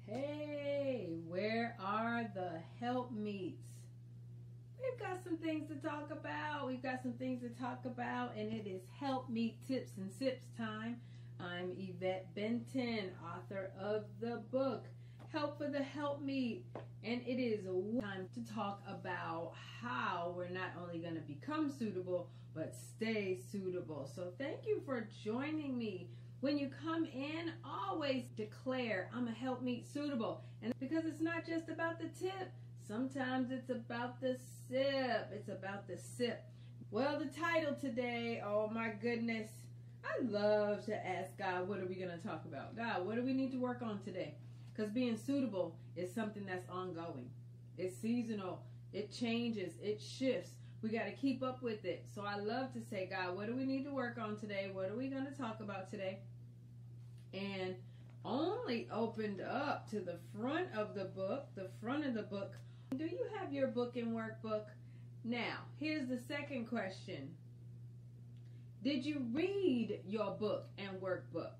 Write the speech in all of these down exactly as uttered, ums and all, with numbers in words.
Hey, where are the helpmeets? We've got some things to talk about. We've got some things to talk about, and it is Helpmeet Tips and Sips time. I'm Yvette Benton, author of the book Help for the Helpmeet, and it is time to talk about how we're not only going to become suitable, but stay suitable. So thank you for joining me. When you come in, always declare, I'm a helpmeet suitable. And because it's not just about the tip, sometimes it's about the sip. It's about the sip. Well, the title today, oh my goodness. I love to ask God, what are we going to talk about? God, what do we need to work on today? Because being suitable is something that's ongoing. It's seasonal. It changes. It shifts. We got to keep up with it. So I love to say, God, what do we need to work on today? What are we going to talk about today? And only opened up to the front of the book, the front of the book. Do you have your book and workbook? Now, here's the second question. Did you read your book and workbook?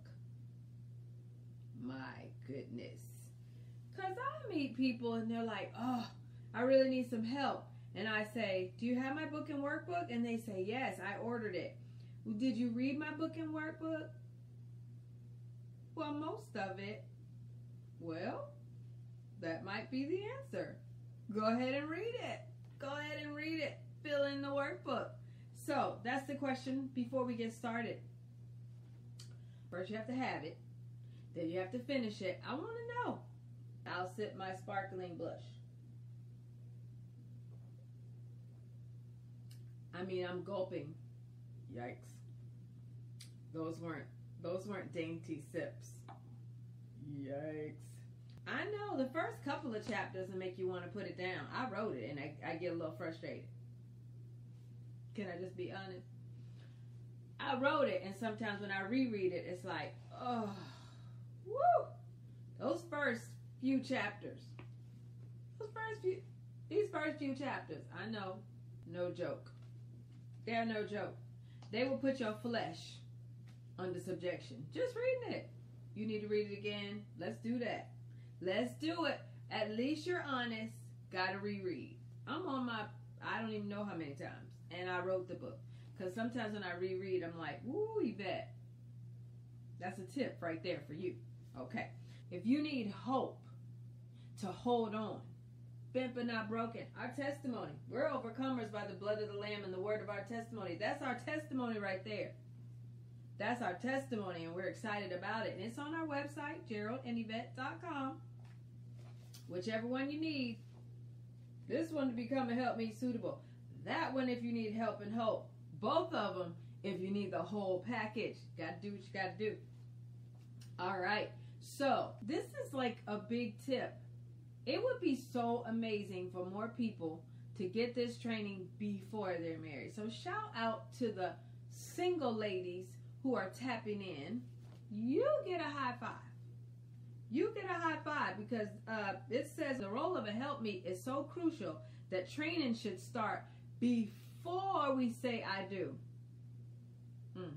My goodness. Because I meet people and they're like, oh, I really need some help. And I say, do you have my book and workbook? And they say, yes, I ordered it. Well, did you read my book and workbook? Well, most of it. Well, that might be the answer. Go ahead and read it. Go ahead and read it. Fill in the workbook. So that's the question before we get started. First you have to have it. Then you have to finish it. I want to know. I'll sip my sparkling blush. I mean, I'm gulping. Yikes. Those weren't those weren't dainty sips. Yikes. I know the first couple of chapters will make you want to put it down. I wrote it and I, I get a little frustrated. Can I just be honest? I wrote it and sometimes when I reread it, it's like, oh, woo! Those first few chapters. Those first few, these first few chapters, I know, no joke. They're no joke. They will put your flesh under subjection. Just reading it. You need to read it again. Let's do that. Let's do it. At least you're honest. Gotta reread. I'm on my, I don't even know how many times. And I wrote the book. Because sometimes when I reread, I'm like, woo, Yvette. That's a tip right there for you. Okay. If you need hope to hold on, bent but not broken. Our testimony. We're overcomers by the blood of the Lamb and the word of our testimony. That's our testimony right there. That's our testimony, and we're excited about it. And it's on our website, gerald and yvette dot com. Whichever one you need. This one to become a helpmeet suitable. That one if you need help and hope. Both of them if you need the whole package. Got to do what you got to do. All right. So this is like a big tip. It would be so amazing for more people to get this training before they're married. So shout out to the single ladies who are tapping in. You get a high five. You get a high five because uh, it says the role of a helpmeet is so crucial that training should start before we say I do. Mm.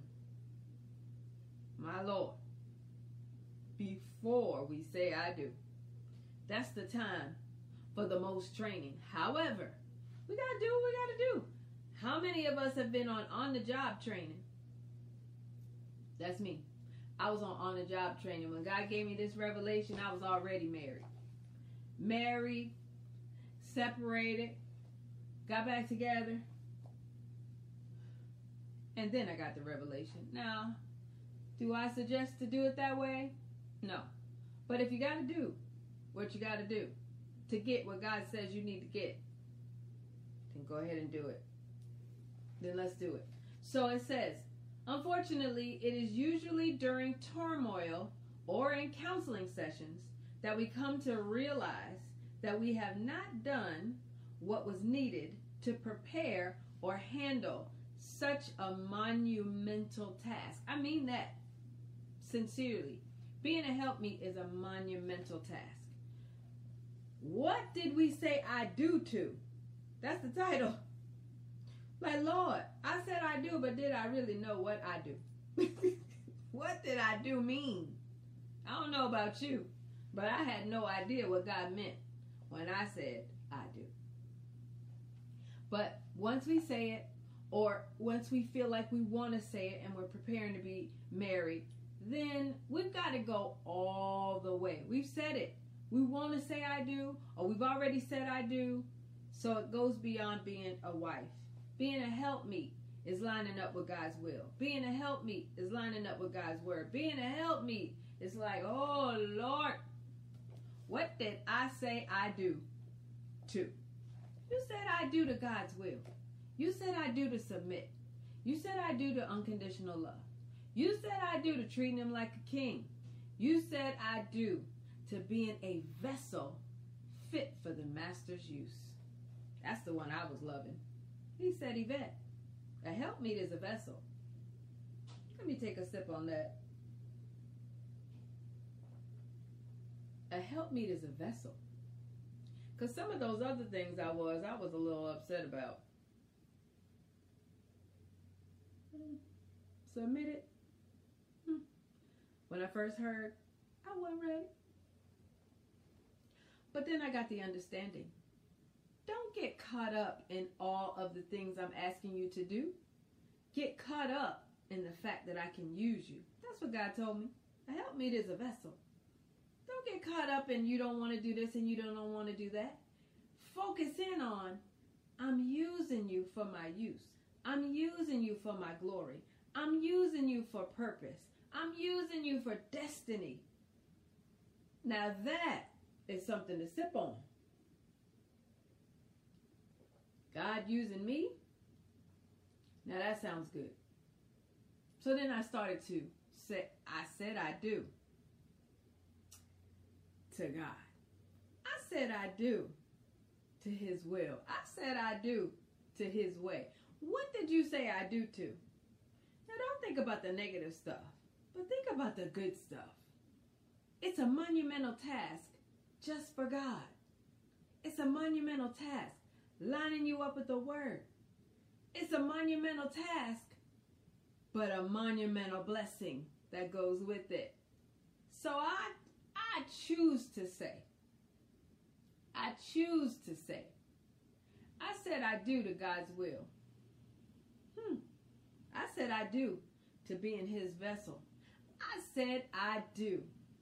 My Lord. Before we say I do. That's the time for the most training. However, we got to do what we got to do. How many of us have been on on-the-job training? That's me. I was on on-the-job training. When God gave me this revelation, I was already married. Married, separated, got back together, and then I got the revelation. Now, do I suggest to do it that way? No. But if you got to do what you got to do to get what God says you need to get, then go ahead and do it. Then let's do it. So it says, unfortunately, it is usually during turmoil or in counseling sessions that we come to realize that we have not done what was needed to prepare or handle such a monumental task. I mean that sincerely. Being a helpmeet is a monumental task. What did we say I do to? That's the title. Like, Lord, I said I do, but did I really know what I do? What did I do mean? I don't know about you, But I had no idea what God meant when I said, I do. But once we say it, or once we feel like we want to say it and we're preparing to be married, then we've got to go all the way. We've said it. We want to say I do, or we've already said I do. So it goes beyond being a wife. Being a helpmeet is lining up with God's will. Being a helpmeet is lining up with God's word. Being a helpmeet is like, oh Lord, what did I say I do to? You said I do to God's will. You said I do to submit. You said I do to unconditional love. You said I do to treating him like a king. You said I do to being a vessel fit for the master's use. That's the one I was loving. He said, Yvette, a helpmeet is a vessel. Let me take a sip on that. A helpmeet is a vessel. Because some of those other things I was, I was a little upset about. Submitted. Hmm. When I first heard, I wasn't ready. But then I got the understanding. Don't get caught up in all of the things I'm asking you to do. Get caught up in the fact that I can use you. That's what God told me. A helpmeet is a vessel. Don't get caught up in you don't want to do this and you don't want to do that. Focus in on, I'm using you for my use. I'm using you for my glory. I'm using you for purpose. I'm using you for destiny. Now that is something to sip on. God using me? Now that sounds good. So then I started to say, I said I do to God. I said I do to his will. I said I do to his way. What did you say I do to? Now don't think about the negative stuff, but think about the good stuff. It's a monumental task just for God. It's a monumental task lining you up with the word. It's a monumental task, but a monumental blessing that goes with it. So I, I choose to say, I choose to say, I said I do to God's will. Hmm. I said I do to being his vessel. I said I do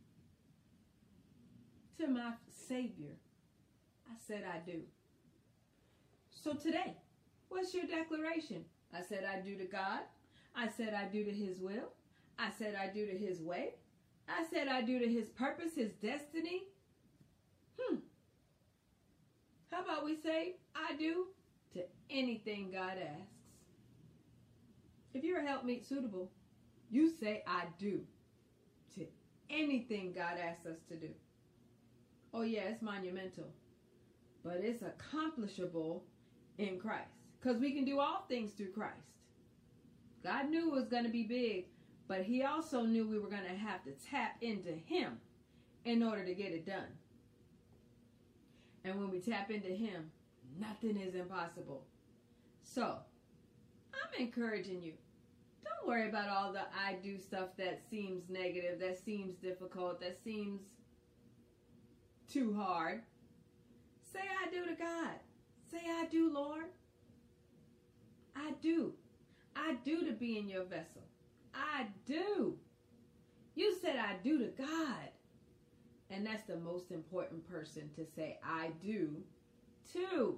to my Savior. I said I do. So today, what's your declaration? I said I do to God. I said I do to his will. I said I do to his way. I said I do to his purpose, his destiny. Hmm. How about we say I do to anything God asks? If you're a helpmeet suitable, you say I do to anything God asks us to do. Oh yeah, it's monumental, but it's accomplishable in Christ, because we can do all things through Christ. God knew it was going to be big, but he also knew we were going to have to tap into him in order to get it done. And when we tap into him, nothing is impossible. So I'm encouraging you, don't worry about all the I do stuff that seems negative, that seems difficult, that seems too hard. Say I do to God. Say I do, Lord. I do. I do to be in your vessel. I do. You said I do to God. And that's the most important person to say I do to.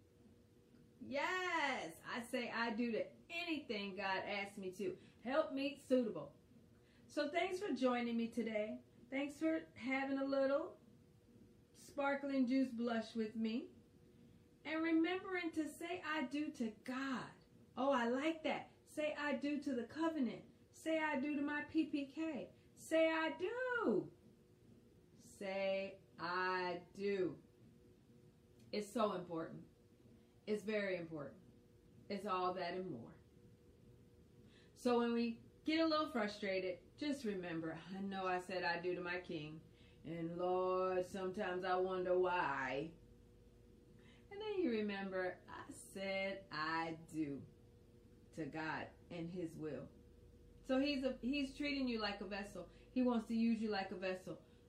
Yes, I say I do to anything God asks me to. Helpmeet suitable. So thanks for joining me today. Thanks for having a little sparkling juice blush with me. And remembering to say I do to God. Oh, I like that. Say I do to the covenant. Say I do to my P P K. Say I do. Say I do. It's so important. It's very important. It's all that and more. So when we get a little frustrated, just remember, I know I said I do to my King. And Lord, sometimes I wonder why. And then you remember, I said I do to God and his will. So he's a, he's treating you like a vessel. He wants to use you like a vessel.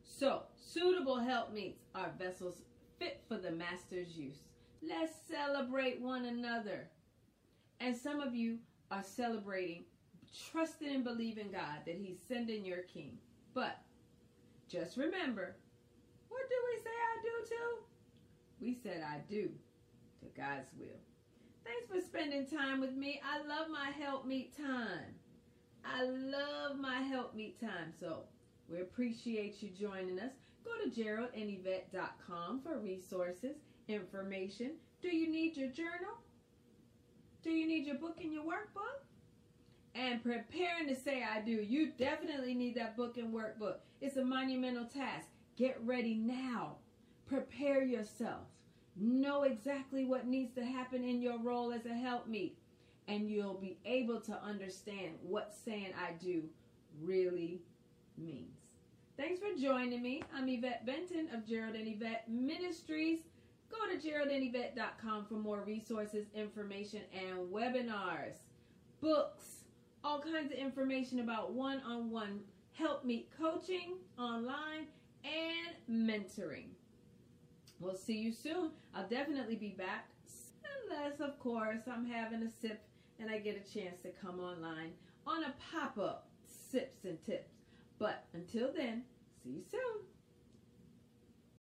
So, suitable helpmeets are vessels fit for the master's use. Let's celebrate one another. And some of you are celebrating, trusting and believing God that he's sending your king. But just remember, what do we say I do to? We said I do to God's will. Thanks for spending time with me. I love my helpmeet time. I love my helpmeet time. So we appreciate you joining us. Go to Gerald and Yvette dot com for resources, information. Do you need your journal? Do you need your book and your workbook? And preparing to say I do. You definitely need that book and workbook. It's a monumental task. Get ready now. Prepare yourself. Know exactly what needs to happen in your role as a helpmeet. And you'll be able to understand what saying I do really means. Thanks for joining me. I'm Yvette Benton of Gerald and Yvette Ministries. Go to Gerald and Yvette dot com for more resources, information, and webinars, books, all kinds of information about one-on-one helpmeet coaching online and mentoring. We'll see you soon. I'll definitely be back, unless, of course, I'm having a sip and I get a chance to come online on a pop-up Sips and Tips. But until then, see you soon.